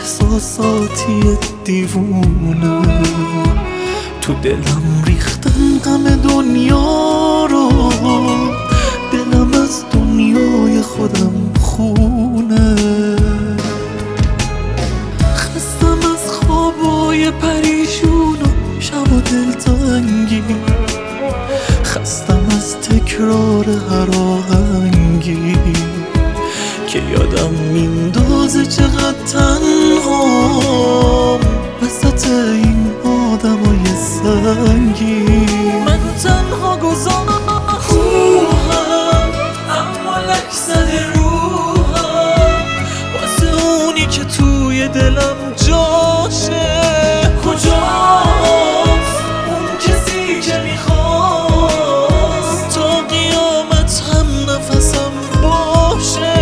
احساساتی دیوونه، تو دلم ریختن غم دنیا رو، دلم از دنیای خودم خونه. خستم از خوابای پریشون و شب و دلتنگی، خستم از تکرار هر آهنگی که یادم میندازه چقدر تنهام وسط این آدمای سنگی. من تنها گذاشتم اما لک زده روحم، واسه اونی که توی دلم جاشه. کجاست اون کسی که میخواست تا قیامت هم نفسم باشه؟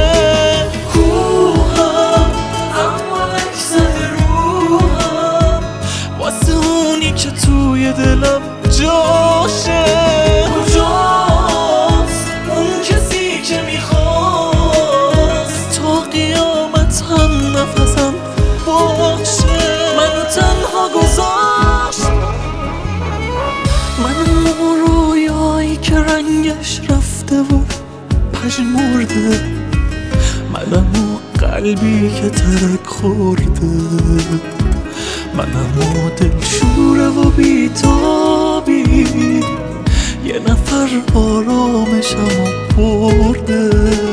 کوهم اما لک زده روحم، واسه اونی که توی دلم جاشه. کجاست اون کسی که میخواست تا قیامت هم نفسم باشه؟ من تنها گذاشت من رویایی که رنگش رفته و پژمرده، منم و قلبی که ترک خورده، منم و دلشوره و بیتابی، یه نفر آرامشم برده،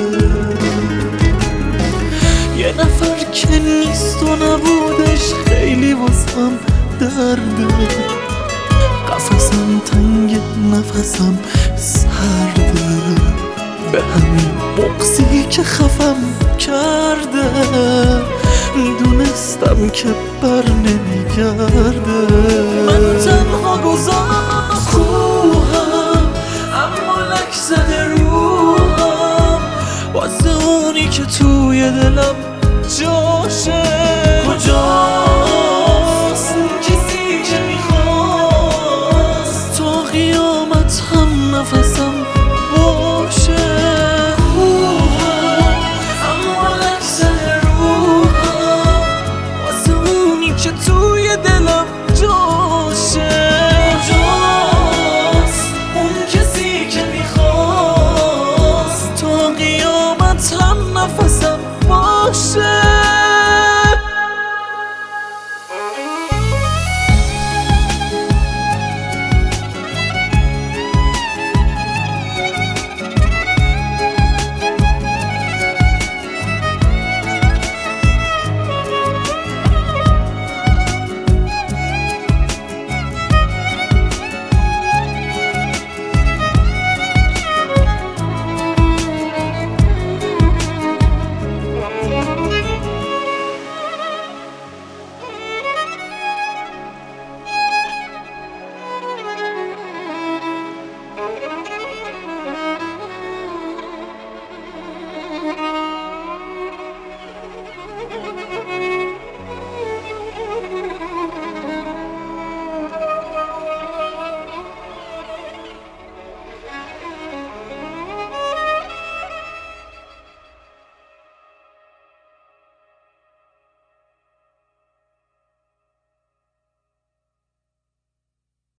یه نفر که نیست و نبودش خیلی واسم درده. قفسم تنگ نفسم سرده، به همین بغضی که خفم کرده، میدونستم که بر نمیگرده. من تنها گذاشت کوهم اما لک زده روحم، واسه اونی که توی دلم جاشه.